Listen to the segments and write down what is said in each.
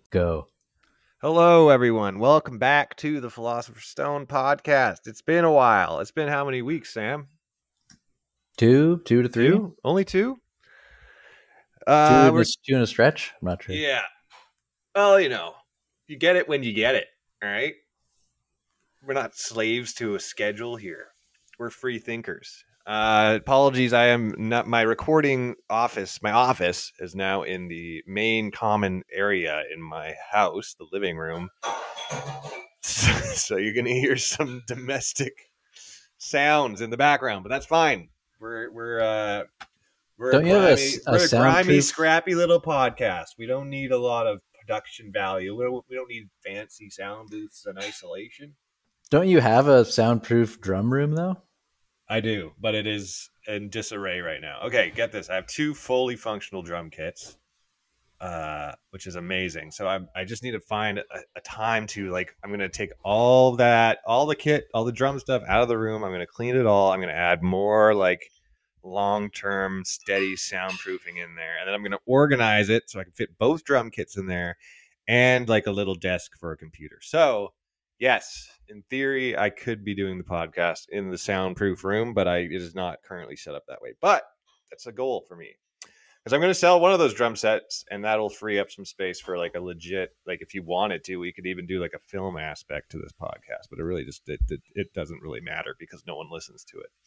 Go. Hello, everyone. Welcome back to the Philosopher's Stone podcast. It's been a while. It's been how many weeks, Sam? Two to three. Two? Only two? Two in a stretch. I'm not sure. Yeah. Well, you get it when you get it. All right. We're not slaves to a schedule here. We're free thinkers. Apologies. I am not. My recording office. My office is now in the main common area in my house, the living room. So you're gonna hear some domestic sounds in the background, but that's fine. We're a grimy, scrappy little podcast. We don't need a lot of production value. We don't need fancy sound booths and isolation. Don't you have a soundproof drum room though? I do, but it is in disarray right now. Okay, get this. I have two fully functional drum kits, which is amazing. So I just need to find a time to, I'm going to take all the kit, all the drum stuff out of the room. I'm going to clean it all. I'm going to add more long-term steady soundproofing in there. And then I'm going to organize it so I can fit both drum kits in there and a little desk for a computer. So yes, in theory, I could be doing the podcast in the soundproof room, but it is not currently set up that way. But that's a goal for me. Because I'm going to sell one of those drum sets, and that'll free up some space for a legit, if you wanted to, we could even do a film aspect to this podcast. But it really just, it doesn't really matter because no one listens to it.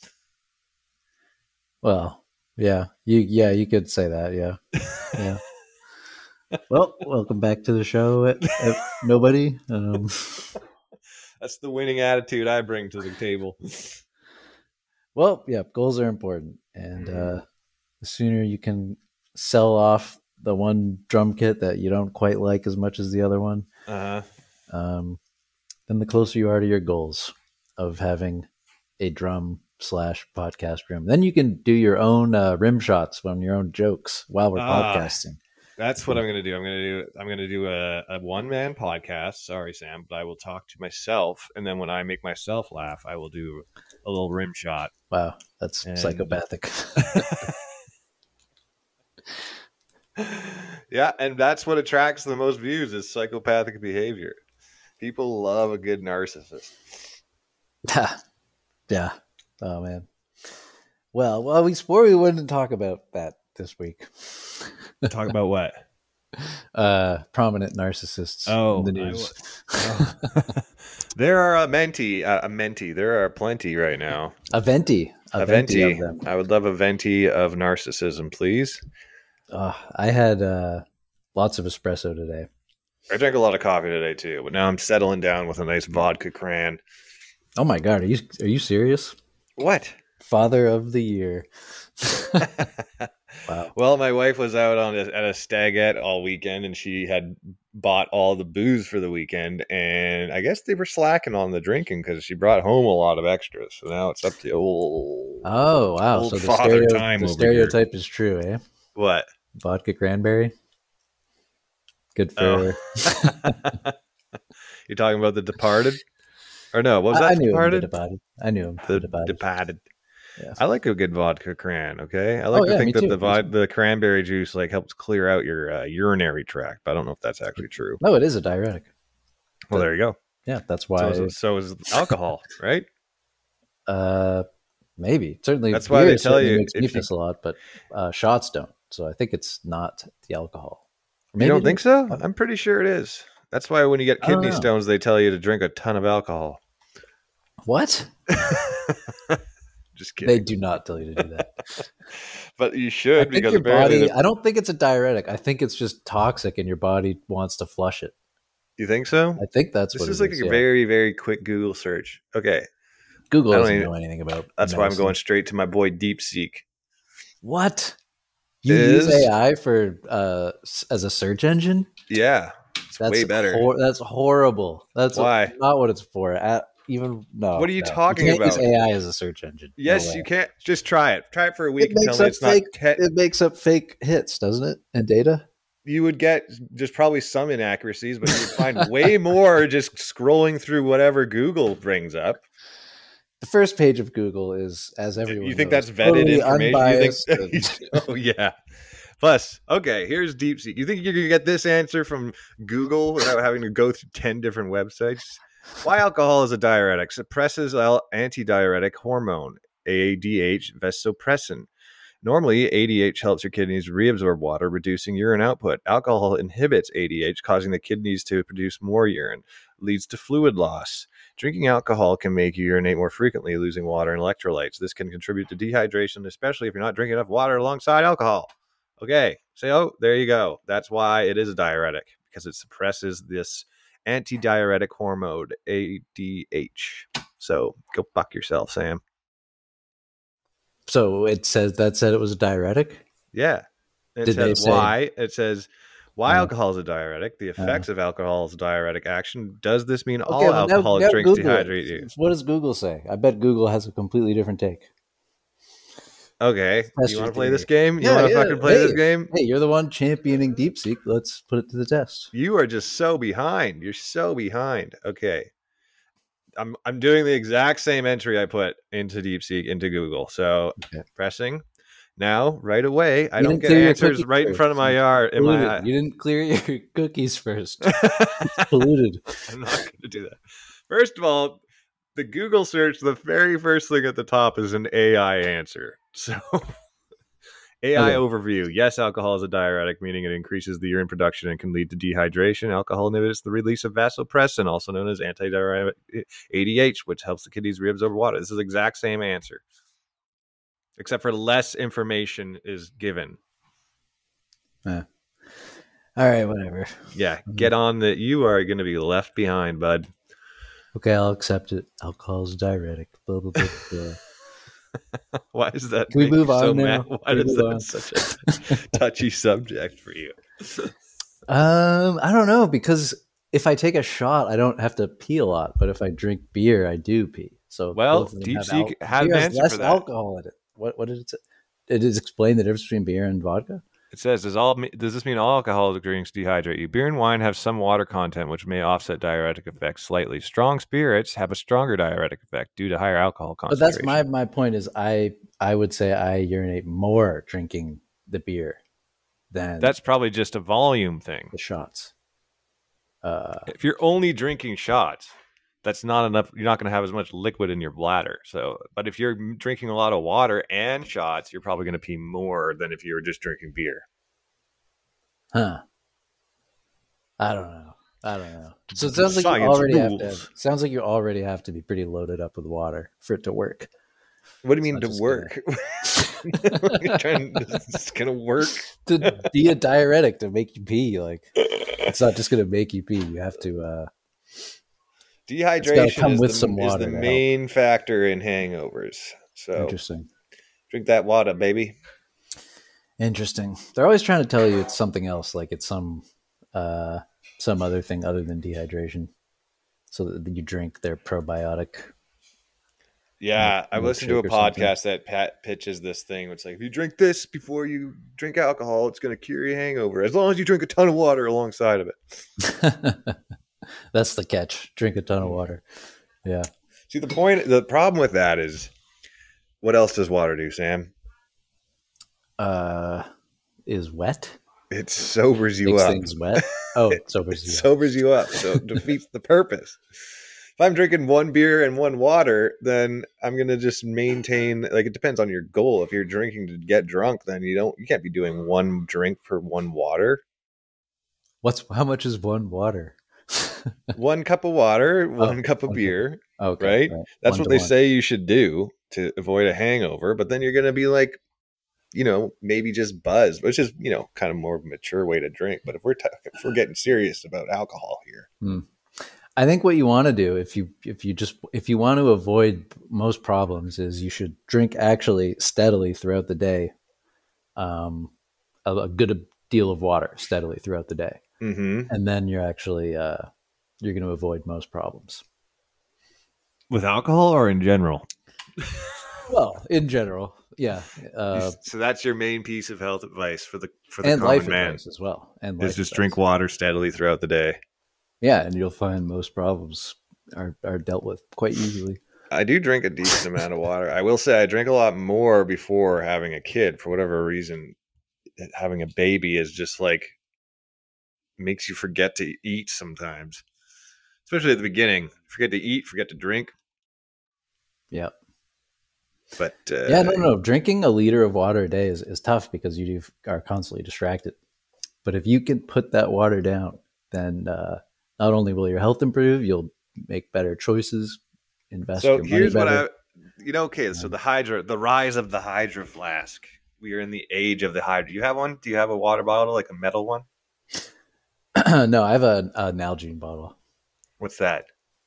Well, yeah, you could say that, yeah. Well, welcome back to the show, nobody. That's the winning attitude I bring to the table. Well, yeah, goals are important, and the sooner you can sell off the one drum kit that you don't quite like as much as the other one, then the closer you are to your goals of having a drum/podcast room. Then you can do your own rim shots on your own jokes while we're podcasting. That's what I'm going to do. I'm going to do a one-man podcast. Sorry, Sam, but I will talk to myself, and then when I make myself laugh, I will do a little rim shot. Wow, that's psychopathic. Yeah, and that's what attracts the most views is psychopathic behavior. People love a good narcissist. Yeah. Oh man. Well, we swore we wouldn't talk about that this week. Talk about what? Prominent narcissists in the news. There are there are plenty right now. A venti of them. I would love a venti of narcissism, please. I had lots of espresso today. I drank a lot of coffee today too, but now I'm settling down with a nice vodka cran. Oh my god, are you serious? What? Father of the year. Wow. Well, my wife was out at a stagette all weekend, and she had bought all the booze for the weekend, and I guess they were slacking on the drinking because she brought home a lot of extras. So now it's up to old. Oh wow! Old so the stereotype is true, eh? What? Vodka cranberry. Good for. You're talking about The Departed, or no? What was that? I knew Departed? Him, I knew him. The Departed. Yes. I like a good vodka cran. Okay, I like to think that the cranberry juice helps clear out your urinary tract, but I don't know if that's actually true. No, it is a diuretic. Well, there you go. Yeah, that's why. So is alcohol, right? Maybe. Certainly, that's why they tell you makes me piss a lot, but shots don't. So I think it's not the alcohol. Maybe you don't think so? I'm pretty sure it is. That's why when you get kidney stones, they tell you to drink a ton of alcohol. What? Just kidding. They do not tell you to do that. But you should, because your body. I don't think it's a diuretic. I think it's just toxic, and your body wants to flush it. You think so? I think that's this what is. This is a very, very quick Google search. Okay, Google doesn't know anything about. That's why I'm going straight to my boy DeepSeek. What? You use AI for as a search engine? Yeah, that's way better. That's horrible. That's why not what it's for. What are you talking about? Use AI as a search engine. Yes, you can't. Just try it. Try it for a week and tell me it's not. It makes up fake hits, doesn't it? And data. You would get just probably some inaccuracies, but you would find way more just scrolling through whatever Google brings up. The first page of Google is, as everyone you think knows, that's vetted totally information? Unbiased Oh yeah, Plus, okay, here's DeepSeek. You think you're going to get this answer from Google without having to go through 10 different websites? Why alcohol is a diuretic? Suppresses antidiuretic hormone, ADH vasopressin. Normally, ADH helps your kidneys reabsorb water, reducing urine output. Alcohol inhibits ADH, causing the kidneys to produce more urine, leads to fluid loss. Drinking alcohol can make you urinate more frequently, losing water and electrolytes. This can contribute to dehydration, especially if you're not drinking enough water alongside alcohol. Okay, so there you go. That's why it is a diuretic, because it suppresses this antidiuretic hormone, ADH. So go fuck yourself, Sam. So it said it was a diuretic? Yeah. It says why. It says why alcohol is a diuretic, the effects of alcohol's diuretic action. Does this mean all alcoholic drinks dehydrate you? What does Google say? I bet Google has a completely different take. Okay. Do you want to play this game? You want to fucking play this game? Hey, you're the one championing DeepSeek. Let's put it to the test. You are just so behind. You're so behind. Okay. I'm doing the exact same entry I put into DeepSeek into Google. So pressing now right away. I don't get answers right in front of my yard. You didn't clear your cookies first. It's polluted. I'm not going to do that. First of all, the Google search, the very first thing at the top is an AI answer. So AI overview. Yes, alcohol is a diuretic, meaning it increases the urine production and can lead to dehydration. Alcohol inhibits the release of vasopressin, also known as antidiuretic ADH, which helps the kidneys reabsorb water. This is the exact same answer, except for less information is given. All right, whatever. Yeah, get on that. You are going to be left behind, bud. Okay, I'll accept it. Alcohol is a diuretic. Blah, blah, blah, blah. Why is that? Can we move on now? Why is that such a touchy subject for you? I don't know, because if I take a shot, I don't have to pee a lot, but if I drink beer, I do pee. So DeepSeek had an answer less for that. Alcohol in it. What did it say? Did it explain the difference between beer and vodka? It says, does this mean all alcoholic drinks dehydrate you? Beer and wine have some water content, which may offset diuretic effects slightly. Strong spirits have a stronger diuretic effect due to higher alcohol concentration. But that's my point is I would say I urinate more drinking the beer than... That's probably just a volume thing. The shots. If you're only drinking shots, that's not enough. You're not going to have as much liquid in your bladder. So, but if you're drinking a lot of water and shots, you're probably going to pee more than if you were just drinking beer. Huh. I don't know. So it sounds like you already have to be pretty loaded up with water for it to work. What do you mean to work? It's going to work? To be a diuretic, to make you pee. Like, it's not just going to make you pee. You have to... Dehydration is the main factor in hangovers. So interesting. Drink that water, baby. Interesting. They're always trying to tell you it's something else, like it's some other thing other than dehydration, so that you drink their probiotic. Yeah, I listened to a podcast that Pat pitches this thing. It's like, if you drink this before you drink alcohol, it's going to cure your hangover, as long as you drink a ton of water alongside of it. That's the catch. Drink a ton of water. Yeah. See, the problem with that is, what else does water do, Sam? Is wet. It sobers you Makes up. Things wet. Oh, it sobers you. Sobers you up. So it defeats the purpose. If I'm drinking one beer and one water, then I'm gonna just maintain. Like, it depends on your goal. If you're drinking to get drunk, then you can't be doing one drink for one water. How much is one water? 1 cup of water, 1 cup of beer. Okay, right? That's what they say you should do to avoid a hangover. But then you're going to be like, maybe just buzz, which is, kind of more of a mature way to drink. But if we're getting serious about alcohol here, I think what you want to do if you want to avoid most problems is you should drink actually steadily throughout the day, a good deal of water steadily throughout the day. Mm-hmm. And then you're actually you're going to avoid most problems. With alcohol or in general? Well, in general, yeah. So that's your main piece of health advice for the and common life man advice as well. And is just drink water steadily throughout the day. Yeah, and you'll find most problems are dealt with quite easily. I do drink a decent amount of water. I will say I drink a lot more before having a kid for whatever reason. having a baby is just like makes you forget to eat sometimes, especially at the beginning. Forget to eat, forget to drink. Yeah. But no. Drinking a liter of water a day is tough because you are constantly distracted. But if you can put that water down, then not only will your health improve, you'll make better choices, invest so your money here's better. So the rise of the Hydro Flask. We are in the age of the Hydro. Do you have one? Do you have a water bottle, like a metal one? No, I have an Nalgene bottle. What's that?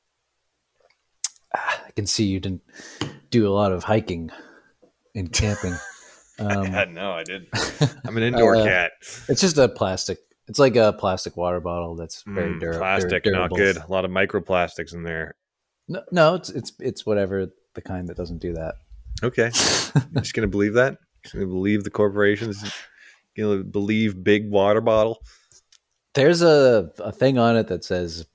I can see you didn't do a lot of hiking and camping. No, I didn't. I'm an indoor cat. It's just a plastic. It's like a plastic water bottle that's very plastic, durable. not good. A lot of microplastics in there. No, it's whatever the kind that doesn't do that. Okay, you're just gonna believe that? Just gonna believe the corporations? Gonna believe big water bottle? There's a thing on it that says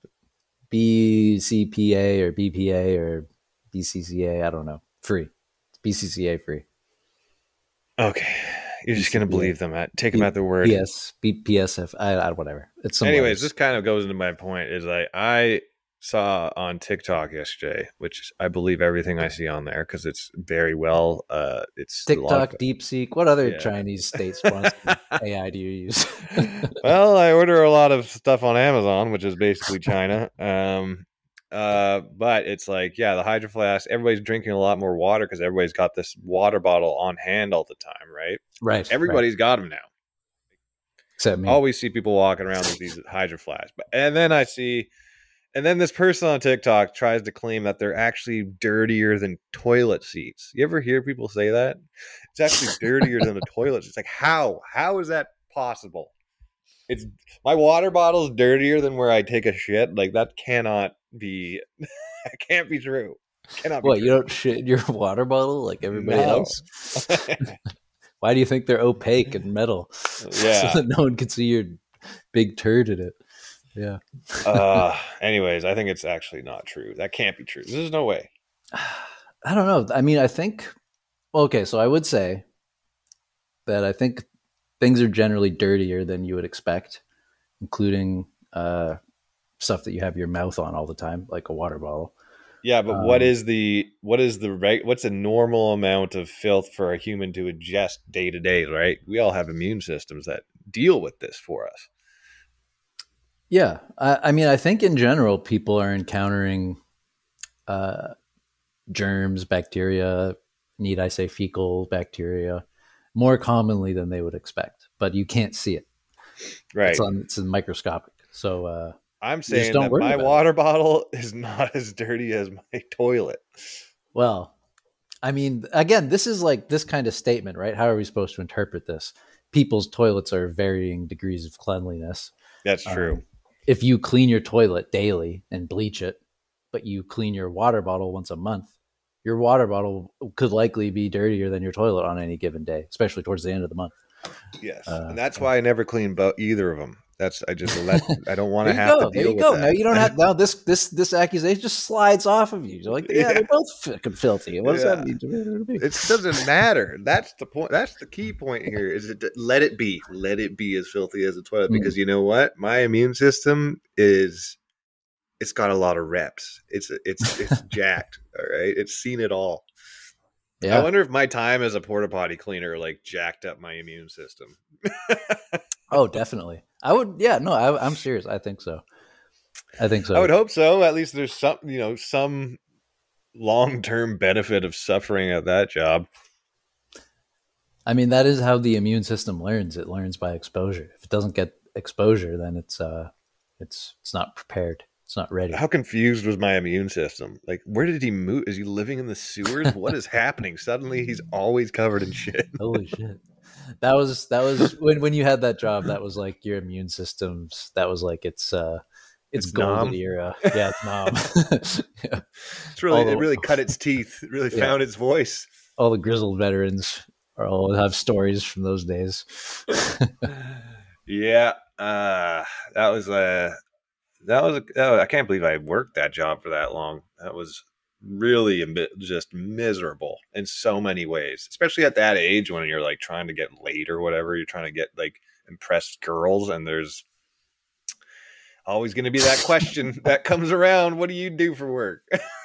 BCPA or BPA or BCCA. I don't know. Free. It's BCCA free. Okay. You're just going to believe them. Take them at their word. PSF, whatever. It's anyways, this kind of goes into my point is I saw on TikTok yesterday, which I believe everything I see on there because it's very well. It's TikTok, DeepSeek. What other Chinese state-sponsored AI do you use? Well, I order a lot of stuff on Amazon, which is basically China. But it's like, the Hydro Flask, everybody's drinking a lot more water because everybody's got this water bottle on hand all the time, right? Right. Everybody's got them now. Except me. Always see people walking around with these Hydro Flasks. And then this person on TikTok tries to claim that they're actually dirtier than toilet seats. You ever hear people say that? It's actually dirtier than a toilet seat. It's like, how? How is that possible? It's my water bottle is dirtier than where I take a shit. Like that cannot be. That can't be true. Cannot be what? True. You don't shit in your water bottle like everybody else? Why do you think they're opaque and metal? Yeah, so that no one can see your big turd in it. Yeah. Anyways, I think it's actually not true. That can't be true. There's no way. I don't know. I mean, I think. Okay, so I would say that I think things are generally dirtier than you would expect, including stuff that you have your mouth on all the time, like a water bottle. Yeah, but what's a normal amount of filth for a human to ingest day to day, right? We all have immune systems that deal with this for us. Yeah. I mean, I think in general, people are encountering germs, bacteria, need I say fecal bacteria, more commonly than they would expect, but you can't see it. Right. It's microscopic. So I'm saying that my water bottle is not as dirty as my toilet. Well, I mean, again, this is like this kind of statement, right? How are we supposed to interpret this? People's toilets are varying degrees of cleanliness. That's true. If you clean your toilet daily and bleach it, but you clean your water bottle once a month, your water bottle could likely be dirtier than your toilet on any given day, especially towards the end of the month. Yes, and that's why I never clean either of them. I don't want to have to deal with that. There you go. Now you don't have. Now this accusation just slides off of you. You're like, they're both fucking filthy. What does that mean to me? It doesn't matter. That's the point. That's the key point here. Is let it be. Let it be as filthy as a toilet because you know what? My immune system it's got a lot of reps. It's jacked. All right. It's seen it all. Yeah. I wonder if my time as a porta potty cleaner like jacked up my immune system. Oh, definitely. I would. Yeah. No, I'm serious. I think so. I would hope so. At least there's some long-term benefit of suffering at that job. I mean, that is how the immune system learns. It learns by exposure. If it doesn't get exposure, then it's not prepared. It's not ready. How confused was my immune system? Like, where did he move? Is he living in the sewers? What is happening? Suddenly, he's always covered in shit. Holy shit! That was when you had that job. That was like your immune systems. That was like it's golden era. Yeah, it's nom. Yeah. It really cut its teeth. It really found its voice. All the grizzled veterans all have stories from those days. Yeah, that was I can't believe I worked that job for that long. That was really just miserable in so many ways, especially at that age when you're like trying to get laid or whatever. You're trying to get like impressed girls, and there's always going to be that question that comes around. What do you do for work?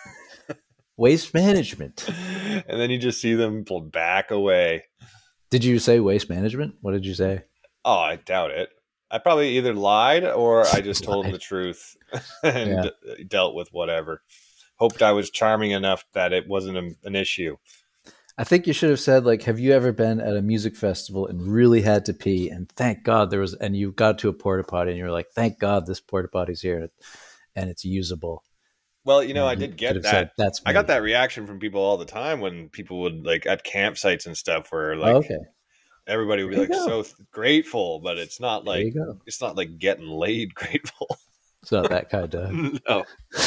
Waste management. And then you just see them back away. Did you say waste management? What did you say? Oh, I doubt it. I probably either lied or I just told them the truth and dealt with whatever. Hoped I was charming enough that it wasn't an issue. I think you should have said, like, have you ever been at a music festival and really had to pee, and thank God there was, and you got to a porta potty and you're like, thank God this porta potty's here and it's usable. Well, I did get that. Said, that's me. I got that reaction from people all the time when people would like at campsites and stuff where like everybody would be like so grateful, but it's not like getting laid grateful. It's not that kind of no.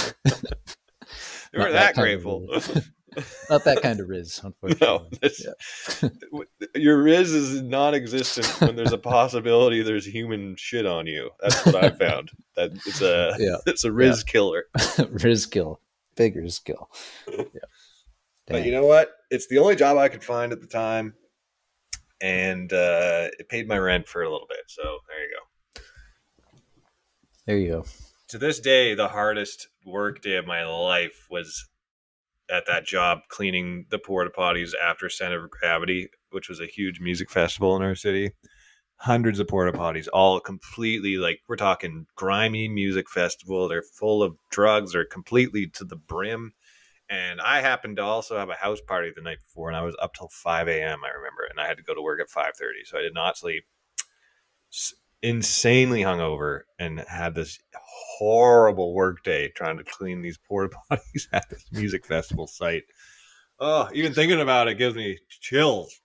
They weren't that grateful. Not that kind of Riz, unfortunately. No, your Riz is non-existent when there's a possibility there's human shit on you. That's what I found. That it's a Riz killer. Riz kill. Big Riz kill. Yeah. But you know what? It's the only job I could find at the time. And it paid my rent for a little bit. So there you go. There you go. To this day, the hardest work day of my life was at that job cleaning the porta potties after Center of Gravity, which was a huge music festival in our city. Hundreds of porta potties, all completely like, we're talking grimy music festival. They're full of drugs. They're completely to the brim. And I happened to also have a house party the night before, and I was up till 5 a.m., I remember, and I had to go to work at 5:30, so I did not sleep. Insanely hungover and had this horrible work day trying to clean these porta potties at this music festival site. Oh, even thinking about it gives me chills.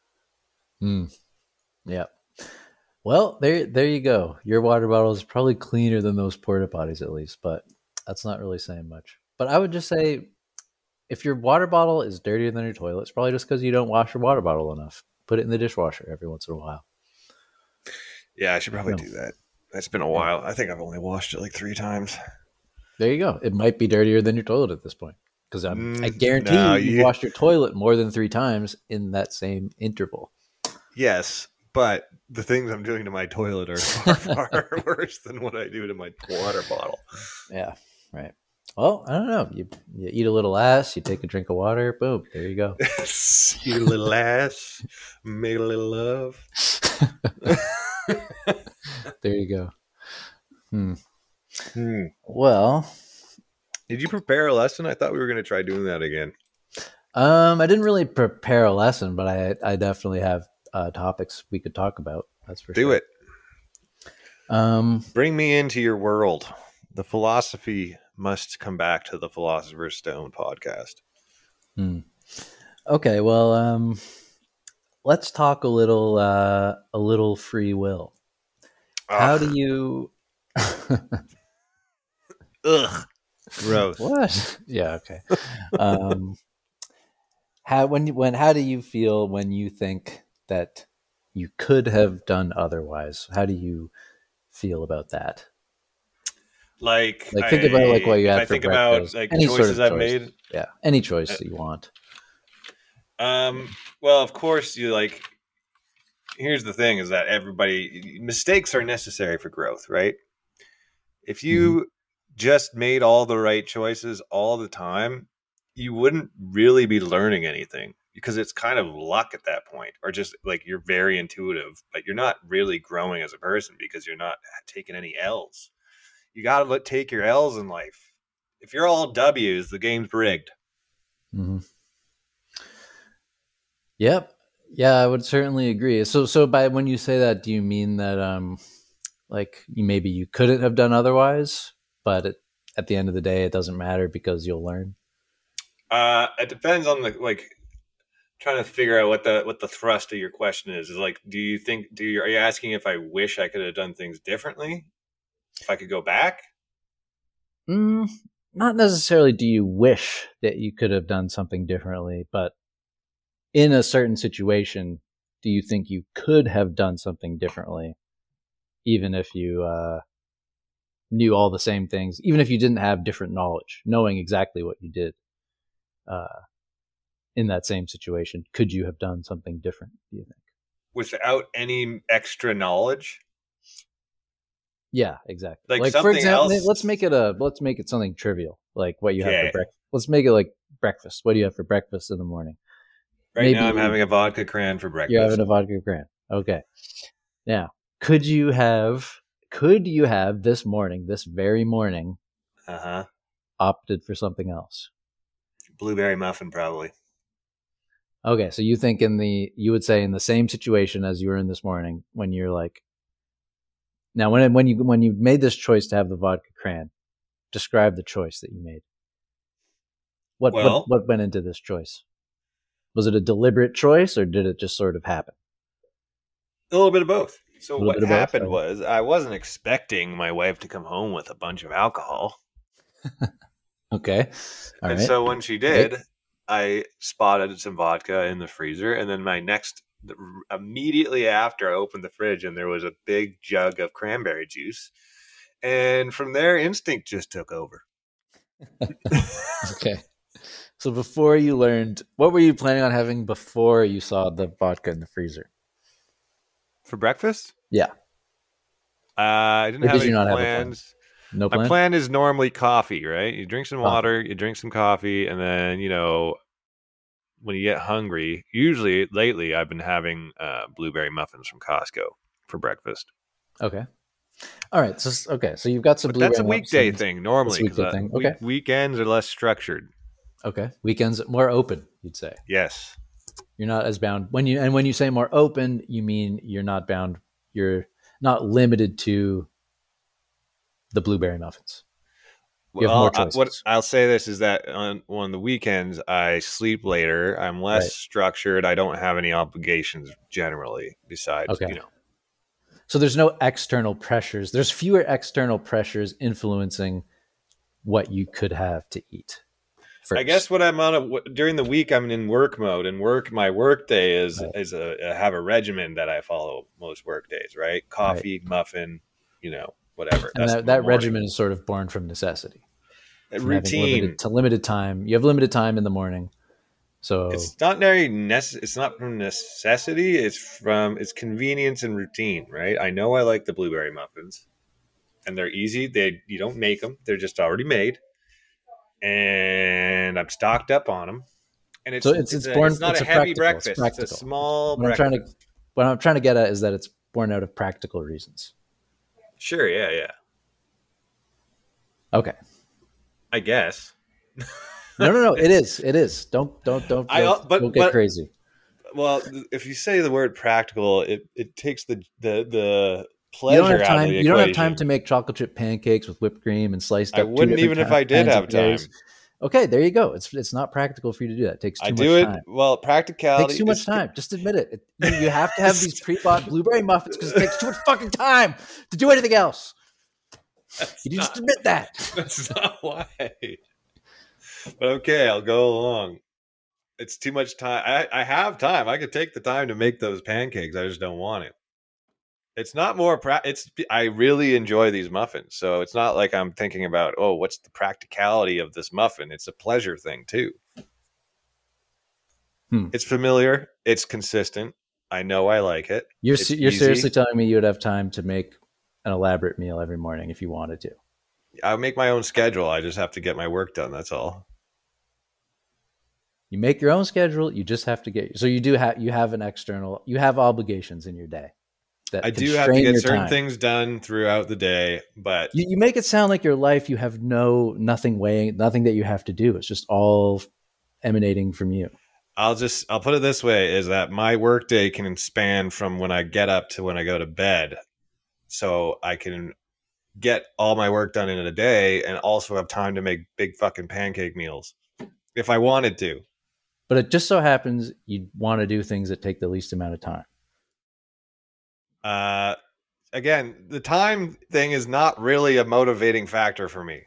Yeah. Well, there you go. Your water bottle is probably cleaner than those porta potties, at least, but that's not really saying much. But I would just say, if your water bottle is dirtier than your toilet, it's probably just because you don't wash your water bottle enough. Put it in the dishwasher every once in a while. Yeah, I should probably do that. It's been a while. I think I've only washed it like 3 times. There you go. It might be dirtier than your toilet at this point. Because I guarantee you've washed your toilet more than 3 times in that same interval. Yes, but the things I'm doing to my toilet are far, far worse than what I do to my water bottle. Yeah, right. Well, I don't know. You eat a little ass, you take a drink of water, boom, there you go. Eat a little ass, make a little love. There you go. Well, did you prepare a lesson? I thought we were going to try doing that again. I didn't really prepare a lesson, but I definitely have topics we could talk about. That's for sure. Do it. Bring me into your world. The philosophy must come back to the Philosopher's Stone podcast. Okay, well, let's talk a little free will. How do you? Ugh, gross. What? Yeah. Okay. How do you feel when you think that you could have done otherwise? How do you feel about that? Like think about like what you had for breakfast. About like any choices sort of I've made. Yeah, any choice that you want. Well, of course, here's the thing: is that mistakes are necessary for growth, right? If you just made all the right choices all the time, you wouldn't really be learning anything, because it's kind of luck at that point, or just like you're very intuitive, but you're not really growing as a person because you're not taking any L's. You got to take your L's in life. If you're all W's, the game's rigged. Mm-hmm. Yep. Yeah, I would certainly agree. So by when you say that, do you mean that like maybe you couldn't have done otherwise, but at the end of the day, it doesn't matter because you'll learn? It depends on trying to figure out what the thrust of your question is. Is like, are you asking if I wish I could have done things differently? If I could go back? Not necessarily do you wish that you could have done something differently, but in a certain situation, do you think you could have done something differently, even if you knew all the same things, even if you didn't have different knowledge, knowing exactly what you did? in that same situation? Could you have done something different, do you think? Without any extra knowledge? Yeah, exactly. Like for example, else. let's make it something trivial, like what you have for breakfast. Let's make it like breakfast. What do you have for breakfast in the morning? Right now I'm having a vodka cran for breakfast. You're having a vodka cran. Okay. Now, could you have this very morning, opted for something else? Blueberry muffin, probably. Okay, so you think you would say in the same situation as you were in this morning, when you're like, now when you made this choice to have the vodka cran, describe the choice that you made. What went into this choice? Was it a deliberate choice, or did it just sort of happen? A little bit of both. So what happened was, I wasn't expecting my wife to come home with a bunch of alcohol. Okay. All right. So when she did, I spotted some vodka in the freezer, and then immediately after, I opened the fridge and there was a big jug of cranberry juice. And from there, instinct just took over. Okay. So before you learned, what were you planning on having before you saw the vodka in the freezer? For breakfast? Yeah. I didn't have any plans. No plan? My plan is normally coffee, right? You drink some water, you drink some coffee, and then, when you get hungry, usually lately I've been having blueberry muffins from Costco for breakfast. Okay. All right. So you've got some blueberry muffins. That's a weekday thing normally. Okay. Weekends are less structured. Okay. Weekends more open, you'd say. Yes. You're not as bound. When you say more open, you mean you're not bound. You're not limited to the blueberry muffins. You have more choices. What I'll say this is that on the weekends, I sleep later. I'm less structured. I don't have any obligations generally besides, So there's no external pressures. There's fewer external pressures influencing what you could have to eat. First. I guess what I'm on during the week, I'm in work mode, and my work day is I have a regimen that I follow most work days, right? Coffee, muffin, whatever. And that regimen is sort of born from necessity. Routine. Limited time. You have limited time in the morning. So it's not it's not from necessity. It's convenience and routine, right? I know I like the blueberry muffins, and they're easy. You don't make them; they're just already made, and I'm stocked up on them. And it's not a heavy breakfast. It's a small breakfast. What I'm trying to get at is that it's born out of practical reasons. Sure. Yeah. Okay. I guess. No. It is. Don't get crazy. Well, if you say the word practical, it takes the pleasure out of the equation. You don't have time to make chocolate chip pancakes with whipped cream and sliced up. I wouldn't even if I did have time. Okay, there you go. It's not practical for you to do that. It takes too much time. Well, practicality. It takes too much time. Just admit it. You have to have these pre-bought blueberry muffins because it takes too much fucking time to do anything else. Just admit that. That's not why. But okay, I'll go along. It's too much time. I have time. I could take the time to make those pancakes. I just don't want it. It's not more. I really enjoy these muffins, so it's not like I'm thinking about, what's the practicality of this muffin? It's a pleasure thing too. It's familiar. It's consistent. I know I like it. You're seriously telling me you would have time to make an elaborate meal every morning if you wanted to? I make my own schedule. I just have to get my work done. That's all. You make your own schedule. You just have to you have obligations in your day. I do have to get certain things done throughout the day, but you make it sound like your life, you have nothing that you have to do. It's just all emanating from you. I'll put it this way, is that my work day can span from when I get up to when I go to bed. So I can get all my work done in a day and also have time to make big fucking pancake meals if I wanted to. But it just so happens you want to do things that take the least amount of time. Again, the time thing is not really a motivating factor for me.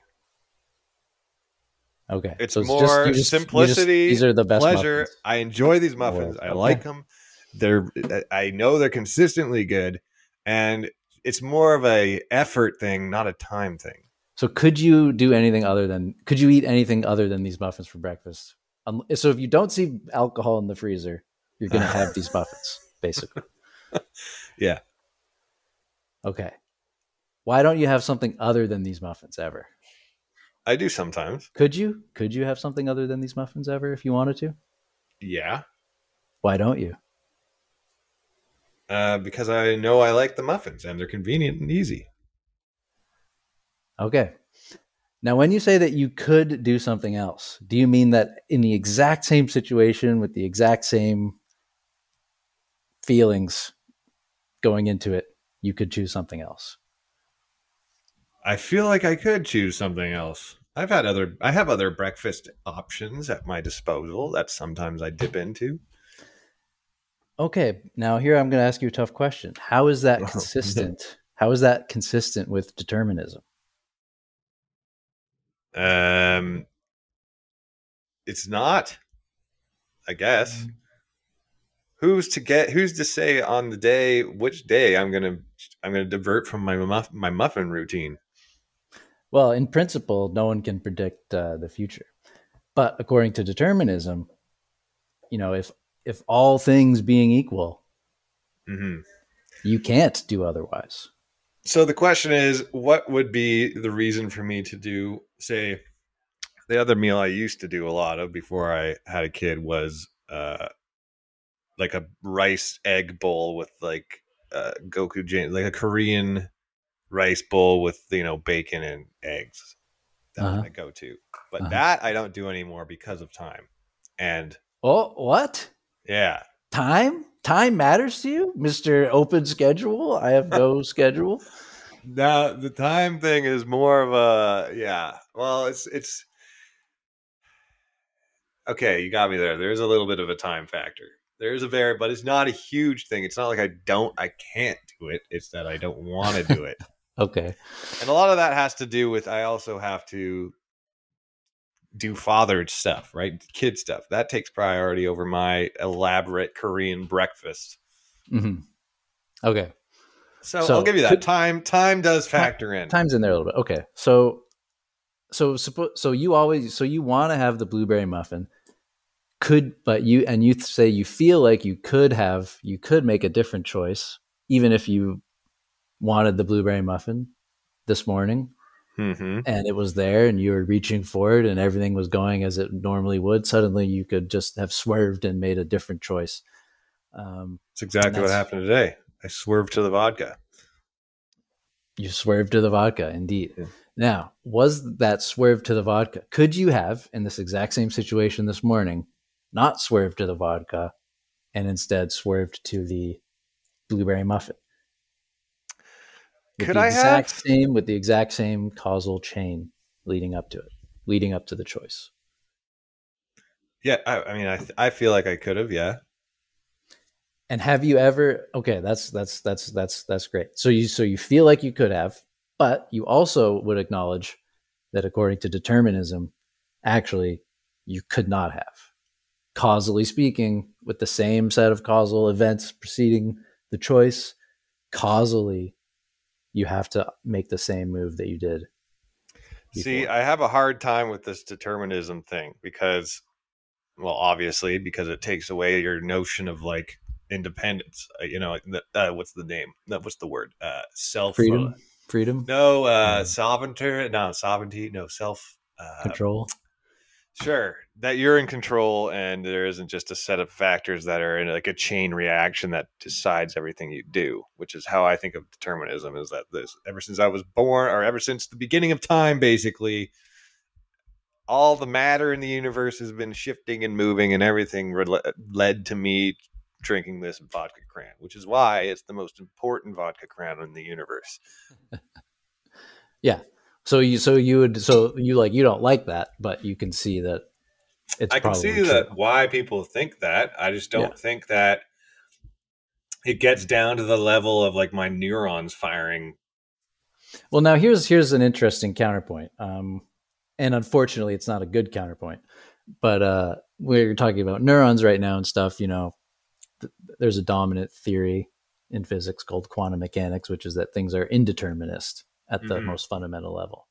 Okay. It's more simplicity, these are the best pleasure. Muffins. I enjoy these muffins. I like them. I know they're consistently good, and it's more of a effort thing, not a time thing. So could you eat anything other than these muffins for breakfast So if you don't see alcohol in the freezer, you're going to have these muffins, basically. Yeah. Okay. Why don't you have something other than these muffins ever? I do sometimes. Could you have something other than these muffins ever if you wanted to? Yeah. Why don't you? Because I know I like the muffins and they're convenient and easy. Okay. Now, when you say that you could do something else, do you mean that in the exact same situation with the exact same feelings going into it, you could choose something else? I feel like I could choose something else. I have other breakfast options at my disposal that sometimes I dip into. Okay, now here I'm going to ask you a tough question. How is that consistent? How is that consistent with determinism? It's not, I guess. Who's to say on the day which day I'm gonna divert from my muffin routine? Well, in principle, no one can predict the future, but according to determinism, if all things being equal, you can't do otherwise. So the question is, what would be the reason for me to do, say, the other meal I used to do a lot of before I had a kid was like a rice egg bowl with like Goku Jin, like a Korean rice bowl with bacon and eggs. That's my go-to. But that I don't do anymore because of time. And what? Yeah. Time matters to you, Mr. Open Schedule? I have no schedule. Now the time thing is more of a well, it's okay, you got me there. There's a little bit of a time factor. There's but it's not a huge thing. It's not like I can't do it. It's that I don't want to do it. Okay. And a lot of that has to do with I also have to do fathered stuff, right? Kid stuff. That takes priority over my elaborate Korean breakfast. Mm-hmm. Okay. So I'll give you that. Time does factor in. Time's in there a little bit. Okay. So you want to have the blueberry muffin. But you say you feel like you could make a different choice, even if you wanted the blueberry muffin this morning, and it was there and you were reaching for it and everything was going as it normally would. Suddenly you could just have swerved and made a different choice. That's exactly what happened today. I swerved to the vodka. You swerved to the vodka, indeed. Yeah. Now, was that swerve to the vodka? Could you have, in this exact same situation this morning, not swerved to the vodka and instead swerved to the blueberry muffin? With the exact same causal chain leading up to it, leading up to the choice? Yeah, I mean, I feel like I could have, yeah. And have you ever? Okay, that's great. So you feel like you could have, but you also would acknowledge that according to determinism, actually, you could not have. Causally speaking, with the same set of causal events preceding the choice, causally, you have to make the same move that you did before. See, I have a hard time with this determinism thing because, well, obviously, because it takes away your notion of like independence. What's the name? What's the word? Self freedom. No, sovereignty. No, sovereignty. No, self control. Sure, that you're in control, and there isn't just a set of factors that are in like a chain reaction that decides everything you do. Which is how I think of determinism: is that ever since I was born, or ever since the beginning of time, basically, all the matter in the universe has been shifting and moving, and everything led to me drinking this vodka cran, which is why it's the most important vodka cran in the universe. Yeah. So you don't like that, but you can see that it's. I can see true. that why people think that. I just don't think that it gets down to the level of like my neurons firing. Well, now here's an interesting counterpoint. And unfortunately, it's not a good counterpoint. But we're talking about neurons right now and stuff. There's a dominant theory in physics called quantum mechanics, which is that things are indeterminist at the most fundamental level.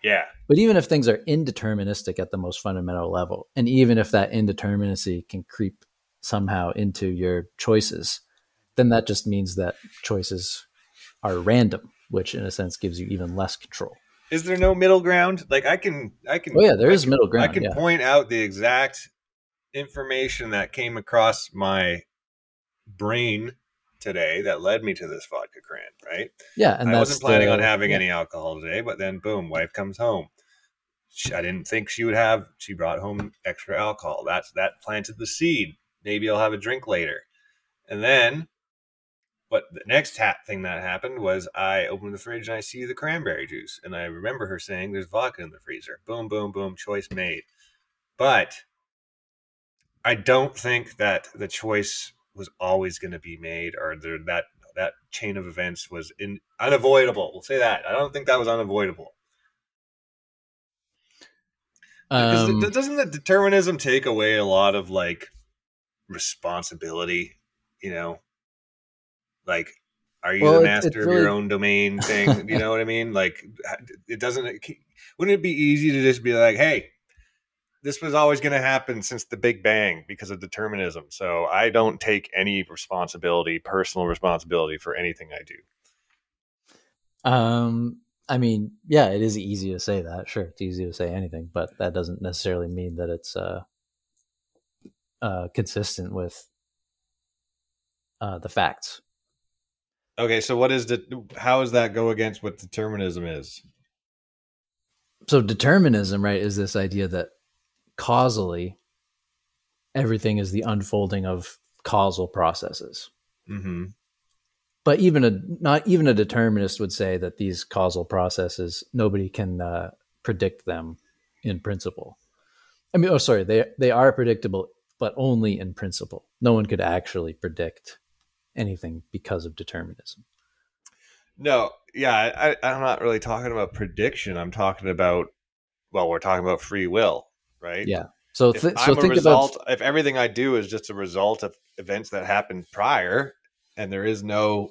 Yeah. But even if things are indeterministic at the most fundamental level, and even if that indeterminacy can creep somehow into your choices, then that just means that choices are random, which in a sense gives you even less control. Is there no middle ground? Like I Oh yeah, there is middle ground. I can Yeah. point out the exact information that came across my brain today that led me to this vodka cran, right? Yeah, and I that's wasn't planning on having yeah. any alcohol today, but then boom, wife comes home. I didn't think she would have. She brought home extra alcohol. That planted the seed. Maybe I'll have a drink later. And then, but the next thing that happened was I opened the fridge and I see the cranberry juice, and I remember her saying, "There's vodka in the freezer." Boom, boom, boom. Choice made. But I don't think that the choice was always going to be made, or that chain of events was unavoidable. We'll say that. I don't think that was unavoidable. Because doesn't the determinism take away a lot of like responsibility? You know, like, are you the master of your own domain thing? You know what I mean? Like, it doesn't. Wouldn't it be easy to just be like, hey, this was always going to happen since the Big Bang because of determinism. So I don't take any responsibility, personal responsibility for anything I do. I mean, yeah, it is easy to say that. Sure, it's easy to say anything, but that doesn't necessarily mean that it's consistent with the facts. Okay, so how does that go against what determinism is? So determinism, right, is this idea that causally everything is the unfolding of causal processes. Mm-hmm. But not even a determinist would say that these causal processes, nobody can predict them in principle. I mean, they are predictable, but only in principle. No one could actually predict anything because of determinism. No, yeah, I'm not really talking about prediction. I'm talking about, well, we're talking about free will, right? Yeah. So if everything I do is just a result of events that happened prior, and there is no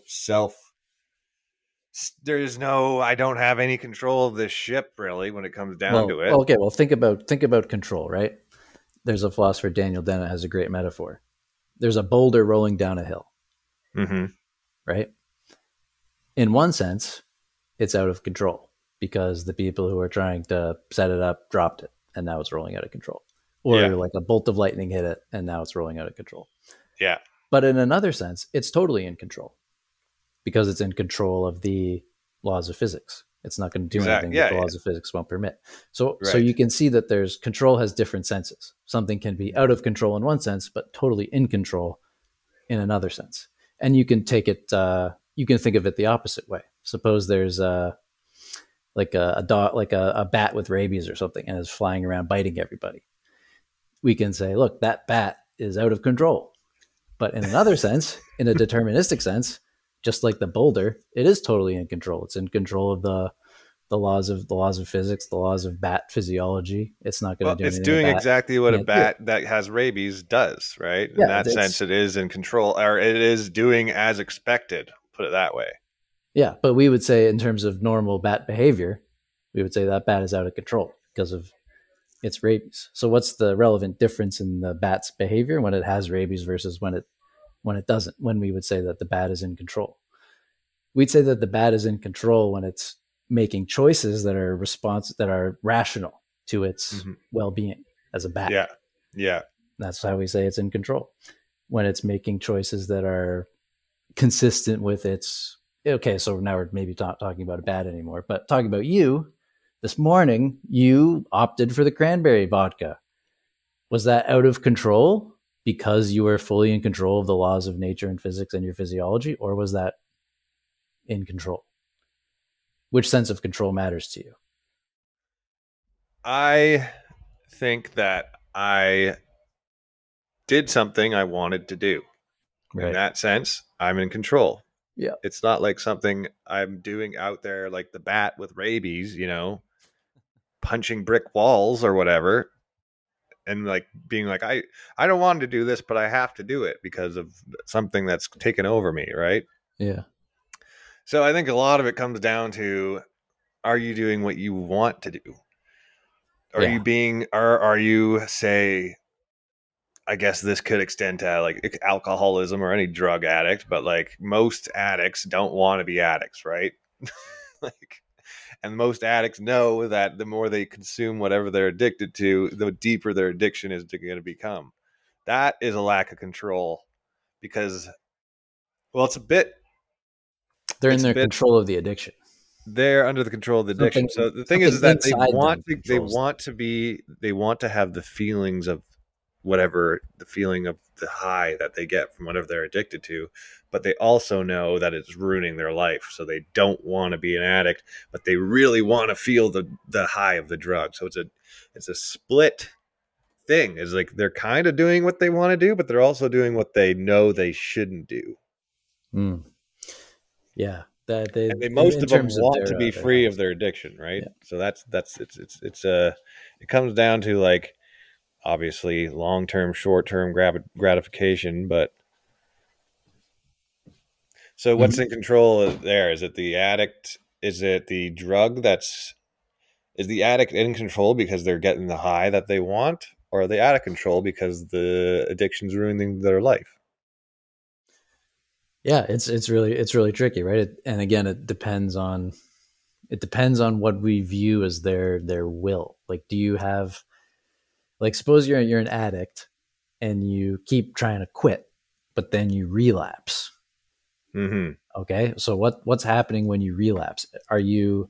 I don't have any control of this ship really when it comes down to it. Okay, well think about control, right? There's a philosopher, Daniel Dennett, has a great metaphor. There's a boulder rolling down a hill, right? In one sense, it's out of control because the people who are trying to set it up dropped it, and now it's rolling out of control. Or like a bolt of lightning hit it, and now it's rolling out of control. Yeah. But in another sense, it's totally in control because it's in control of the laws of physics. It's not going to do anything that the laws of physics won't permit. So you can see that control has different senses. Something can be out of control in one sense, but totally in control in another sense. And you can take it, you can think of it the opposite way. Suppose there's a dog, like a bat with rabies or something, and is flying around biting everybody. We can say, look, that bat is out of control. But in another sense, in a deterministic sense, just like the boulder, it is totally in control. It's in control of the laws of physics, the laws of bat physiology. It's not going to do anything. It's doing exactly what a bat that has rabies does, right? In that sense, it is in control, or it is doing as expected. Put it that way. Yeah, but we would say in terms of normal bat behavior, we would say that bat is out of control because of its rabies. So what's the relevant difference in the bat's behavior when it has rabies versus when it doesn't? When we would say that the bat is in control, we'd say that the bat is in control when it's making choices that are rational to its well-being as a bat. Yeah. That's how we say it's in control. When it's making choices that are consistent with its. Okay, so now we're maybe not talking about a bat anymore, but talking about you. This morning, you opted for the cranberry vodka. Was that out of control because you were fully in control of the laws of nature and physics and your physiology, or was that in control? Which sense of control matters to you? I think that I did something I wanted to do. Right. In that sense, I'm in control. Yeah. It's not like something I'm doing out there like the bat with rabies, punching brick walls or whatever. And like being like, I don't want to do this, but I have to do it because of something that's taken over me. Right. Yeah. So I think a lot of it comes down to are you doing what you want to do? Are you say, I guess this could extend to like alcoholism or any drug addict, but like most addicts don't want to be addicts, right? Like, and most addicts know that the more they consume whatever they're addicted to, the deeper their addiction is going to become. That is a lack of control because, well, They're in it's a their bit, control of the addiction. they're under the control of the addiction. Something So the thing something is that inside them controls them. they want to have the feelings of whatever, the feeling of the high that they get from whatever they're addicted to, but they also know that it's ruining their life. So they don't want to be an addict, but they really want to feel the high of the drug. So it's a split thing. It's like they're kind of doing what they want to do, but they're also doing what they know they shouldn't do. Mm. Yeah, that they And most in of them terms of want to be their free health. of their addiction, right? Yeah. So that's it comes down to like obviously long-term, short-term gratification, but so what's Mhm. in control there? Is it the addict? Is it the drug is the addict in control because they're getting the high that they want, or are they out of control because the addiction's ruining their life? Yeah, it's really tricky, right? And again, it depends on what we view as their will. Like, do you have, like, suppose you're an addict and you keep trying to quit, but then you relapse. Mm-hmm. Okay, so what's happening when you relapse? Are you,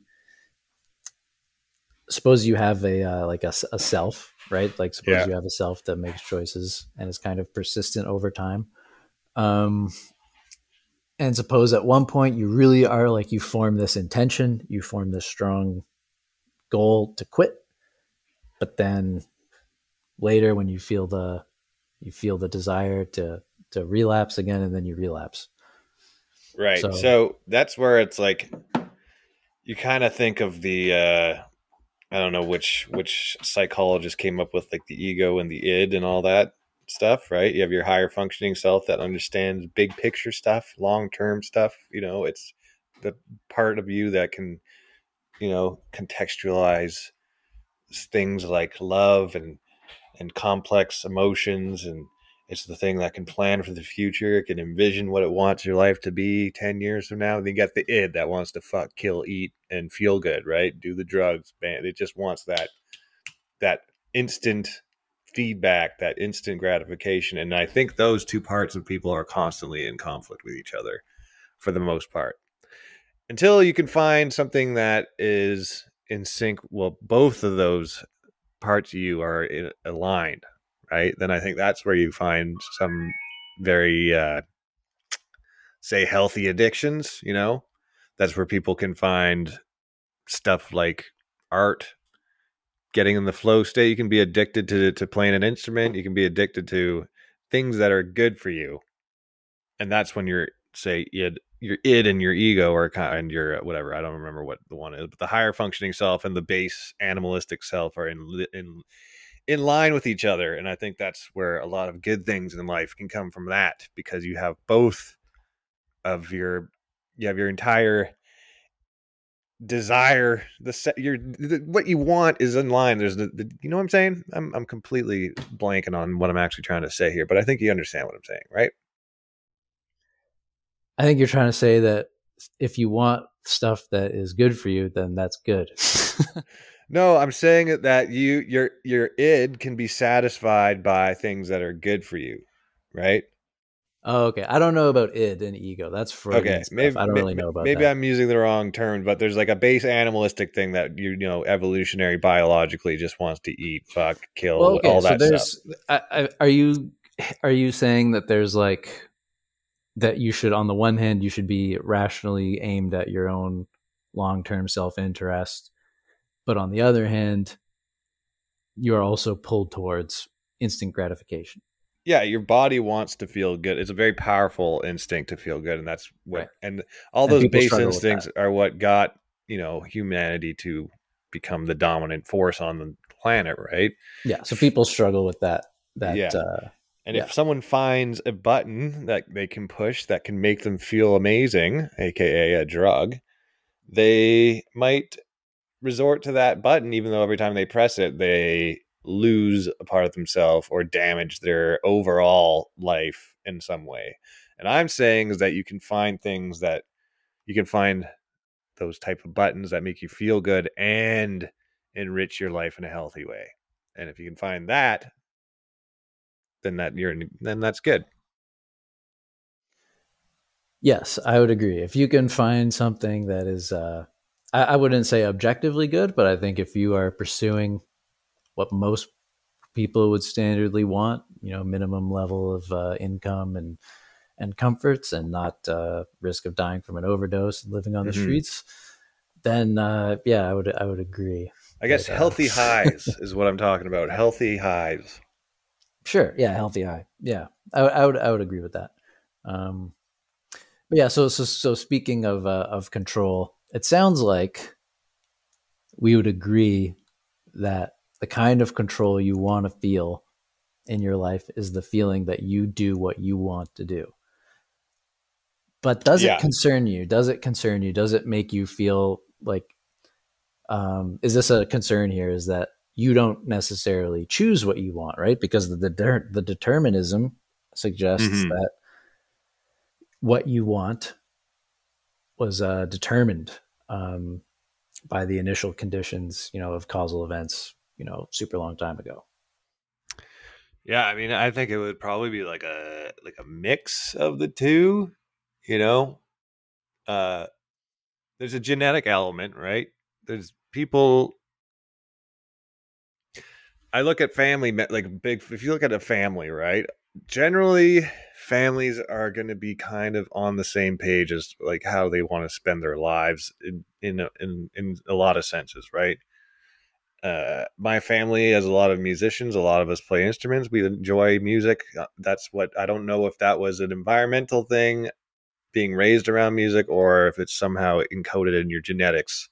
suppose you have a like a self, right? Like, suppose Yeah. you have a self that makes choices and is kind of persistent over time. Um, and suppose at one point you really are like, you form this intention, you form this strong goal to quit, but then later when you feel the desire to relapse again, and then you relapse. Right. So So that's where it's like you kind of think of the I don't know which psychologist came up with like the ego and the id and all that stuff, right? You have your higher functioning self that understands big picture stuff, long term stuff. It's the part of you that can, contextualize things like love and complex emotions, and it's the thing that can plan for the future. It can envision what it wants your life to be 10 years from now. And then you got the id that wants to fuck, kill, eat, and feel good, right? Do the drugs, man. It just wants that instant feedback, that instant gratification. And I think those two parts of people are constantly in conflict with each other for the most part. Until you can find something that is in sync, well, both of those parts of you are aligned, right? Then I think that's where you find some very, say, healthy addictions. That's where people can find stuff like art, getting in the flow state. You can be addicted to playing an instrument. You can be addicted to things that are good for you, and that's when you're, say, your id and your ego are kind, and your whatever, I don't remember what the one is, but the higher functioning self and the base animalistic self are in line with each other. And I think that's where a lot of good things in life can come from, that because you have both of you have your entire desire, what you want is in line. There's you know what I'm saying? I'm completely blanking on what I'm actually trying to say here, but I think you understand what I'm saying, right? I think you're trying to say that if you want stuff that is good for you, then that's good. No, I'm saying that your id can be satisfied by things that are good for you, right? Oh, okay. I don't know about id and ego. That's Freudian Okay, stuff. I don't really know about maybe that. I'm using the wrong term, but there's like a base animalistic thing that evolutionary biologically just wants to eat, fuck, Well, kill, okay. all So that stuff. there's, are you saying that there's like, that you should, on the one hand, you should be rationally aimed at your own long-term self-interest, but on the other hand, you are also pulled towards instant gratification. Yeah, your body wants to feel good. It's a very powerful instinct to feel good, and that's what, Right. and all And those people base struggle with instincts that. are what got humanity to become the dominant force on the planet, right? Yeah. So people struggle with that, Yeah. And yeah. if someone finds a button that they can push that can make them feel amazing, aka a drug, they might resort to that button, even though every time they press it, they lose a part of themselves or damage their overall life in some way. And I'm saying is that you can find things that you can find those type of buttons that make you feel good and enrich your life in a healthy way. And if you can find that, then that's good. Yes, I would agree. If you can find something that is, I wouldn't say objectively good, but I think if you are pursuing what most people would standardly want, minimum level of income and comforts, and not risk of dying from an overdose and living on the streets, then yeah, I would agree. I guess healthy highs is what I'm talking about. Healthy highs. Sure. Yeah, healthy high. Yeah, I would agree with that. But yeah, so speaking of control, it sounds like we would agree that the kind of control you want to feel in your life is the feeling that you do what you want to do. But does it concern you? Does it concern you? Does it make you feel like, is this a concern here? Is that you don't necessarily choose what you want, right? Because the determinism suggests that what you want was determined by the initial conditions, of causal events, super long time ago. Yeah, I mean, I think it would probably be like a mix of the two. There's a genetic element, right? There's people. I look at family if you look at a family, right? Generally, families are going to be kind of on the same page as like how they want to spend their lives in a lot of senses, right? My family has a lot of musicians. A lot of us play instruments. We enjoy music. That's what I don't know if that was an environmental thing, being raised around music, or if it's somehow encoded in your genetics.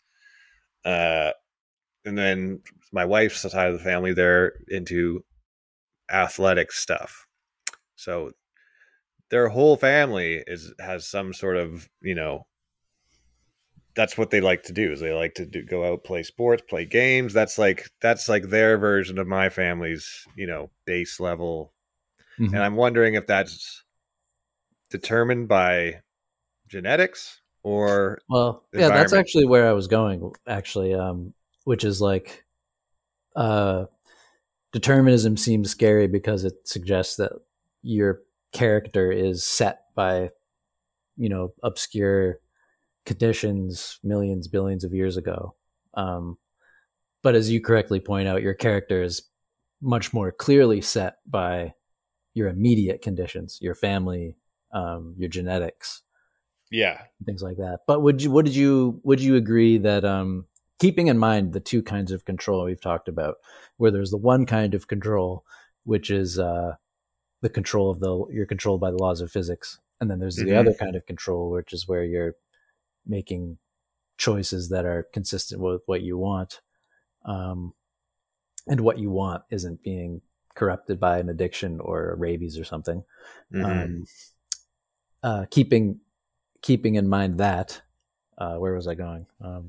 And then my wife's side of the family, they're into athletic stuff. So their whole family has some sort of, that's what they like to do. Is they like to go out, play sports, play games. That's like their version of my family's, base level. Mm-hmm. And I'm wondering if that's determined by genetics or that's actually where I was going, actually, which is like determinism seems scary because it suggests that your character is set by, obscure conditions millions, billions of years ago. But as you correctly point out, your character is much more clearly set by your immediate conditions, your family, your genetics, things like that. But would you agree that keeping in mind the two kinds of control we've talked about, where there's the one kind of control which is the control of you're controlled by the laws of physics, and then there's the other kind of control, which is where you're making choices that are consistent with what you want, and what you want isn't being corrupted by an addiction or rabies or something. Keeping in mind that, where was I going?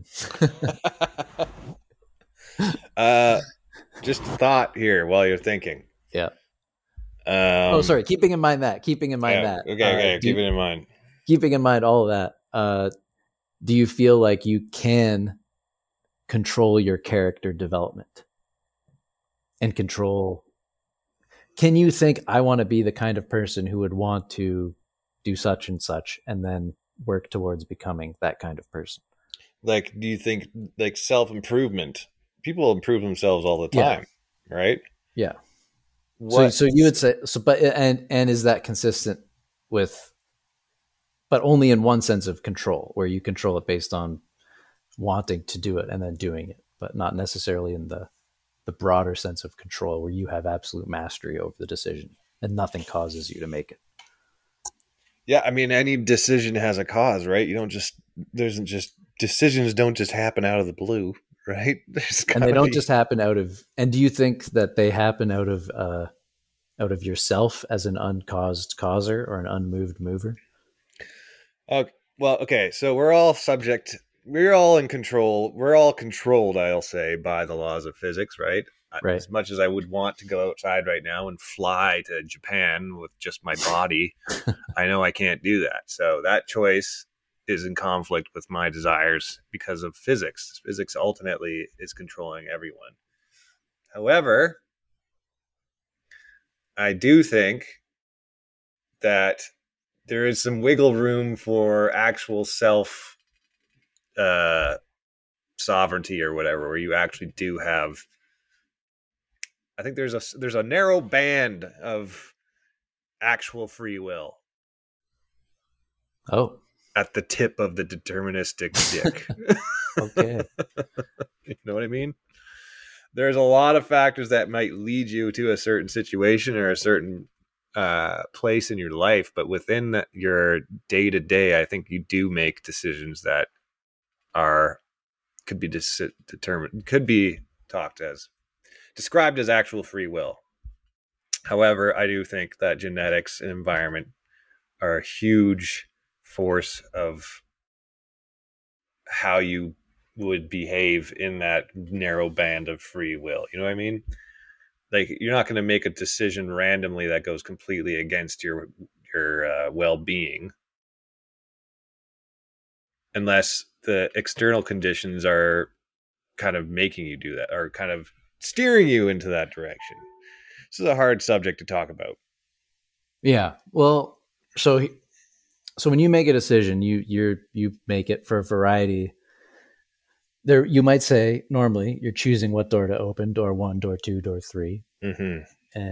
Just thought here while you're thinking. Yeah. Sorry. Keeping in mind that. Okay. Keep it in mind. Keeping in mind all of that. Do you feel like you can control your character development and control? Can you think, I want to be the kind of person who would want to do such and such, and then work towards becoming that kind of person? Like, do you think like self-improvement? People improve themselves all the time, right? Yeah. So you would say but is that consistent with, but only in one sense of control, where you control it based on wanting to do it and then doing it, but not necessarily in the broader sense of control, where you have absolute mastery over the decision and nothing causes you to make it? Yeah, I mean, any decision has a cause, right? Decisions don't just happen out of the blue, right? And they don't just happen out of. And do you think that they happen out of yourself as an uncaused causer or an unmoved mover? Well, okay, so we're all subject we're all in control. We're all controlled, I'll say, by the laws of physics, right? Right. As much as I would want to go outside right now and fly to Japan with just my body, I know I can't do that. So that choice is in conflict with my desires because of physics. Physics ultimately is controlling everyone. However, I do think that there is some wiggle room for actual self sovereignty or whatever, where you actually do have. I think there's a narrow band of actual free will. Oh, at the tip of the deterministic dick. okay. You know what I mean? There's a lot of factors that might lead you to a certain situation or a certain place in your life, but within your day to day, I think you do make decisions that could be determined, could be described as actual free will. However, I do think that genetics and environment are a huge force of how you would behave in that narrow band of free will. You know what I mean? Like, you're not going to make a decision randomly that goes completely against your well-being unless the external conditions are kind of making you do that, or kind of steering you into that direction. This is a hard subject to talk about. Yeah. Well, so when you make a decision, you make it for a variety. There, you might say normally you're choosing what door to open: door 1, door 2, door 3, Mm-hmm.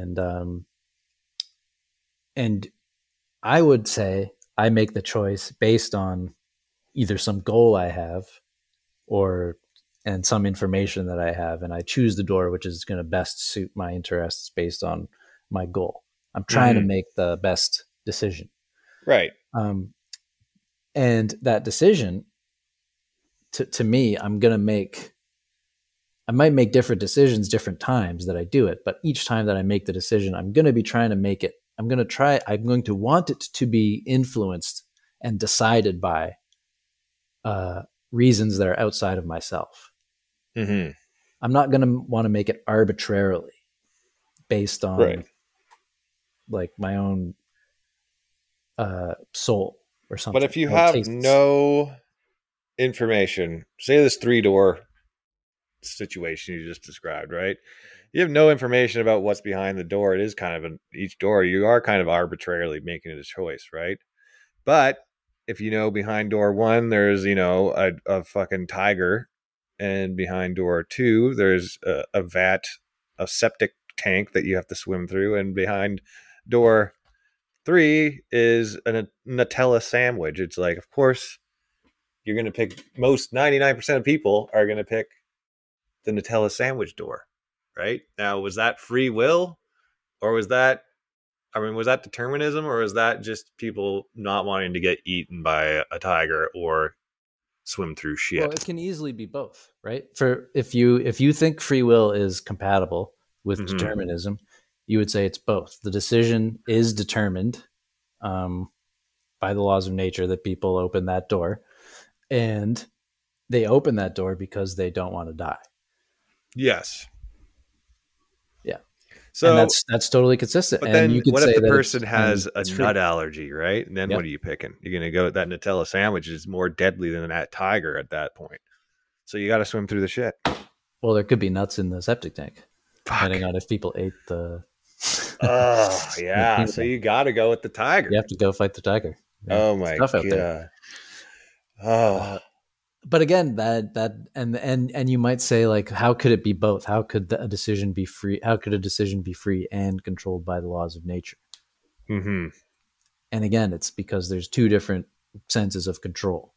and I would say I make the choice based on either some goal I have and some information that I have, and I choose the door which is going to best suit my interests based on my goal. I'm trying to make the best decision. Right. And that decision, to me, I might make different decisions different times that I do it, but each time that I make the decision, I'm going to be trying to make it, I'm going to want it to be influenced and decided by reasons that are outside of myself. Mm-hmm. I'm not going to want to make it arbitrarily based on like my own soul or something. But if you have no information, say this 3-door situation you just described, right? You have no information about what's behind the door. It is kind of each door, you are kind of arbitrarily making it a choice, right? But if you know behind door 1, there's, a fucking tiger, and behind door 2, there's a septic tank that you have to swim through, and behind door 3 is a Nutella sandwich. It's like, of course, you're going to pick, most 99% of people are going to pick the Nutella sandwich door, right? Now, was that free will, or was that determinism, or is that just people not wanting to get eaten by a tiger or swim through shit? Well, it can easily be both, right? If you think free will is compatible with determinism, you would say it's both. The decision is determined by the laws of nature that people open that door, and they open that door because they don't want to die. Yes. Yeah. So and that's totally consistent. But then, and you could what say if the that person has a nut free. allergy, right? And then what are you picking? You're going to go with that Nutella sandwich is more deadly than that tiger at that point. So you got to swim through the shit. Well, there could be nuts in the septic tank, depending on if people ate the. Oh yeah, so you got to go with the tiger. You have to go fight the tiger. Oh my god. Oh. But again, and you might say, like, how could it be both? How could a decision be free? How could a decision be free and controlled by the laws of nature? Mm-hmm. And again, it's because there's two different senses of control,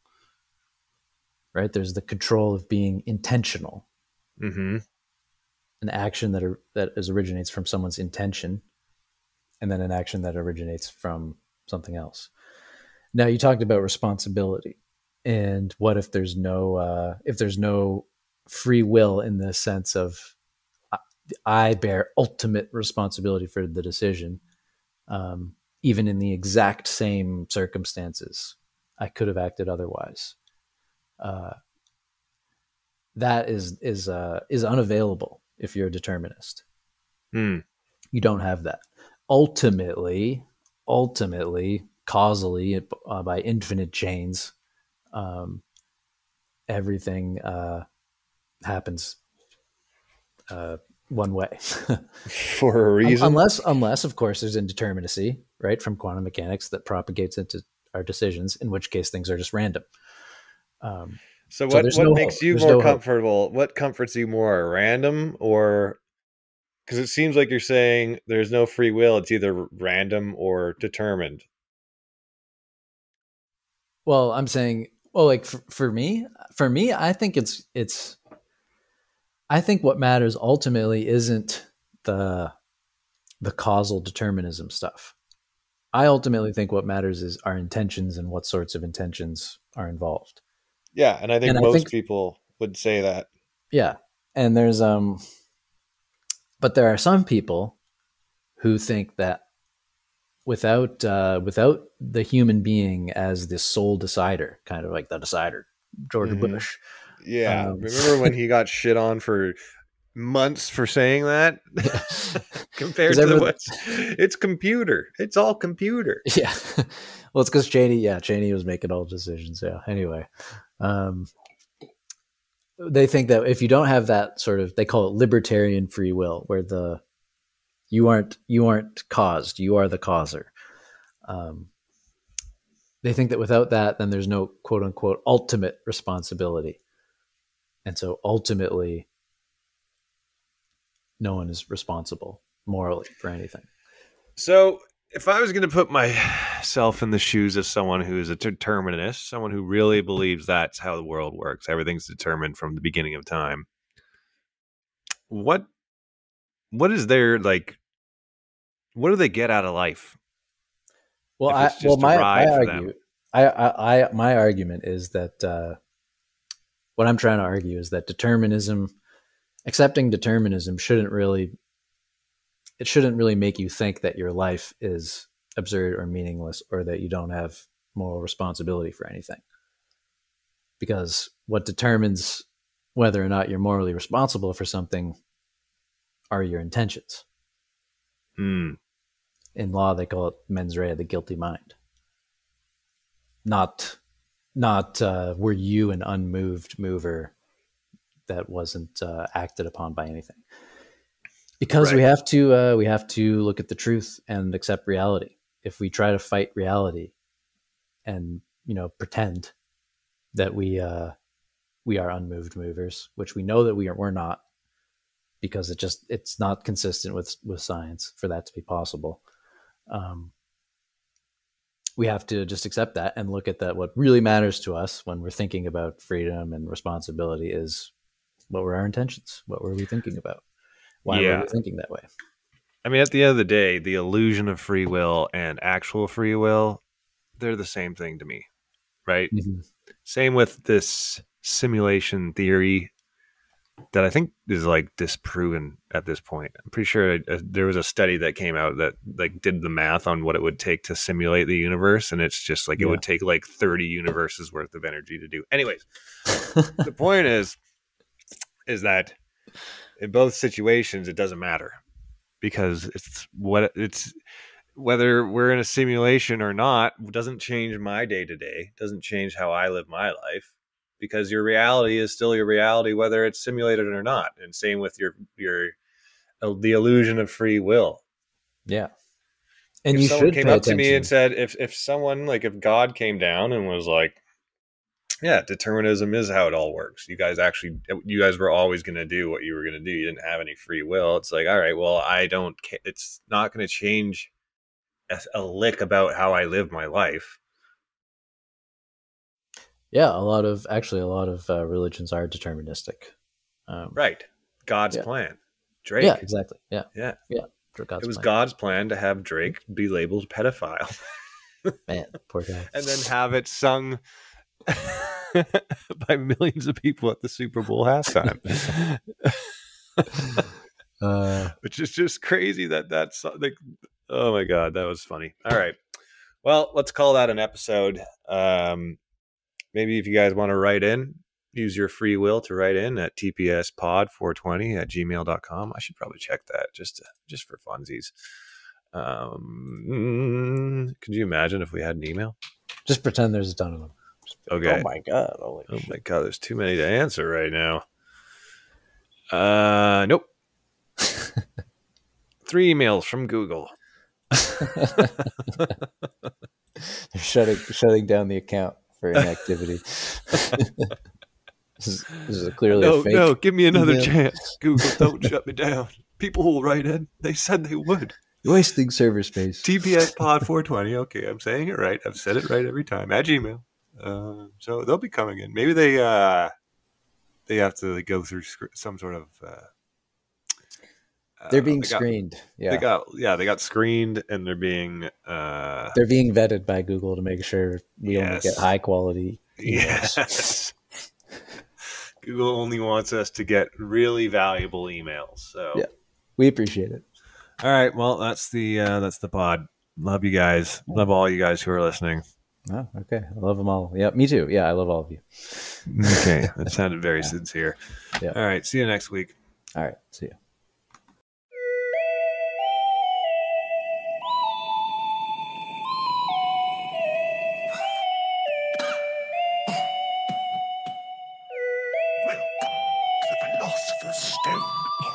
right? There's the control of being intentional, an action that originates from someone's intention, and then an action that originates from something else. Now, you talked about responsibility. And what if there's no free will, in the sense of I bear ultimate responsibility for the decision, even in the exact same circumstances, I could have acted otherwise. that is unavailable if you're a determinist. You don't have that. Ultimately, causally, by infinite chains, everything happens one way for a reason. Unless, of course, there's indeterminacy, right, from quantum mechanics that propagates into our decisions, in which case things are just random. So what makes you more comfortable? What comforts you more, random or? Because it seems like you're saying there's no free will. It's either random or determined. Well, I'm saying, like for me, I think it's. I think what matters ultimately isn't the causal determinism stuff. I ultimately think what matters is our intentions and what sorts of intentions are involved. Yeah, and I think most people would say that. Yeah, and there's but there are some people who think that without the human being as the sole decider, kind of like the decider, George Bush. Yeah, remember when he got shit on for months for saying that? Compared to it's computer. It's all computer. Yeah. Well, it's because Cheney was making all decisions. Yeah. Anyway, they think that if you don't have that sort of, they call it libertarian free will, where you aren't caused, you are the causer. They think that without that, then there's no quote unquote ultimate responsibility. And so ultimately, no one is responsible morally for anything. So if I was going to put myself in the shoes of someone who is a determinist, someone who really believes that's how the world works, everything's determined from the beginning of time, what is their, like, what do they get out of life? Well, my argument is that what I'm trying to argue is that accepting determinism shouldn't really make you think that your life is absurd or meaningless, or that you don't have moral responsibility for anything. Because what determines whether or not you're morally responsible for something are your intentions. In law, they call it mens rea, the guilty mind. Not were you an unmoved mover that wasn't acted upon by anything. Because we have to look at the truth and accept reality. If we try to fight reality and pretend that we are unmoved movers, which we know that we're not, because it's not consistent with science for that to be possible. We have to just accept that and look at that. What really matters to us when we're thinking about freedom and responsibility is, what were our intentions? What were we thinking about? Why were we thinking that way? I mean, at the end of the day, the illusion of free will and actual free will, they're the same thing to me, right? Mm-hmm. Same with this simulation theory that I think is like disproven at this point. I'm pretty sure there was a study that came out that like did the math on what it would take to simulate the universe, and it's just like it would take like 30 universes worth of energy to do. Anyways, the point is that in both situations it doesn't matter, because whether we're in a simulation or not doesn't change my day to day, doesn't change how I live my life. Because your reality is still your reality, whether it's simulated or not. And same with the illusion of free will. Yeah. And if someone came up to me and said, if someone, like, if God came down and was like, yeah, determinism is how it all works. You guys were always going to do what you were going to do. You didn't have any free will. It's like, all right, well, it's not going to change a lick about how I live my life. Yeah, a lot of religions are deterministic. Right. God's plan. Drake. Yeah, exactly. Yeah. Yeah. Yeah. It was God's plan to have Drake be labeled pedophile. Man, poor guy. And then have it sung by millions of people at the Super Bowl halftime. Which is just crazy that's like, oh my God, that was funny. All right. Well, let's call that an episode. maybe if you guys want to write in, use your free will to write in at tpspod420@gmail.com. I should probably check that just for funsies. Could you imagine if we had an email? Just pretend there's a ton of them. Okay. Oh my god! Oh my god! There's too many to answer right now. Nope. 3 emails from Google. They're shutting down the account for inactivity. This is clearly a fake. No, give me another chance. Google, don't shut me down. People will write in. They said they would. You're wasting server space. TPS Pod 420. Okay, I'm saying it right. I've said it right every time. At Gmail. So they'll be coming in. Maybe they have to go through some sort of. They're being screened. They got screened, and they're being vetted by Google to make sure we only get high quality emails. Yes. Google only wants us to get really valuable emails. So yeah, we appreciate it. All right, well, that's the pod. Love you guys. Love all you guys who are listening. Oh, okay. I love them all. Yeah, me too. Yeah, I love all of you. Okay, that sounded very sincere. Yeah. All right, see you next week. All right, see you. Philosopher's Stone